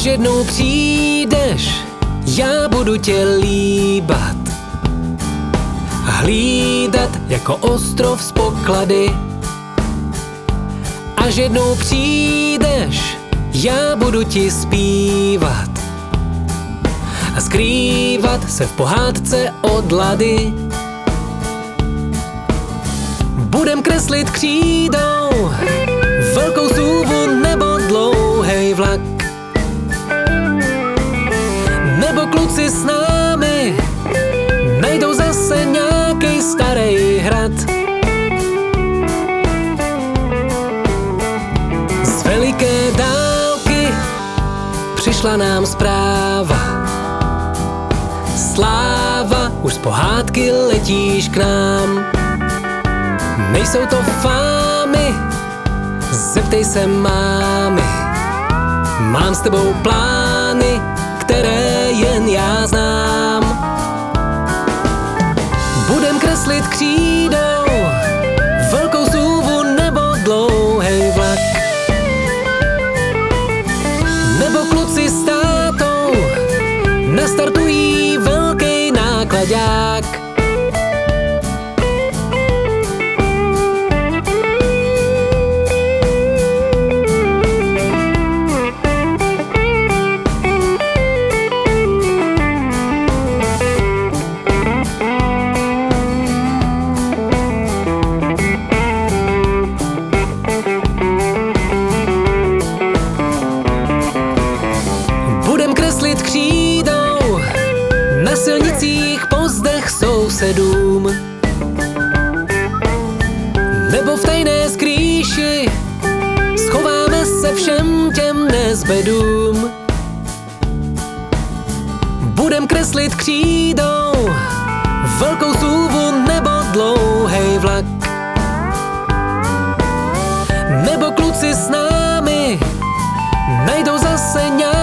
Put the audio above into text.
Až jednou přijdeš, já budu tě líbat, hlídat jako ostrov z poklady. Až jednou přijdeš, já budu ti zpívat a skrývat se v pohádce od Lady. Budem kreslit křídou velkou zůvu nebo dlouhej vlak, nebo kluci s námi najdou zase nějakej starý hrad. Z veliké dálky přišla nám zpráva. Sláva, už z pohádky letíš k nám. Nejsou to fámy, zeptej se mámy. Mám s tebou plány, které jen já znám. Budem kreslit křídou velkou zůvu nebo dlouhej vlak, nebo kluci s tátou nastartují velký nákladák. Křídou na silnicích pozdech sousedům, nebo v tajné skrýši schováme se všem těm nezbedům. Budem kreslit křídou velkou zůvu nebo dlouhej vlak, nebo kluci s námi najdou zase nějaký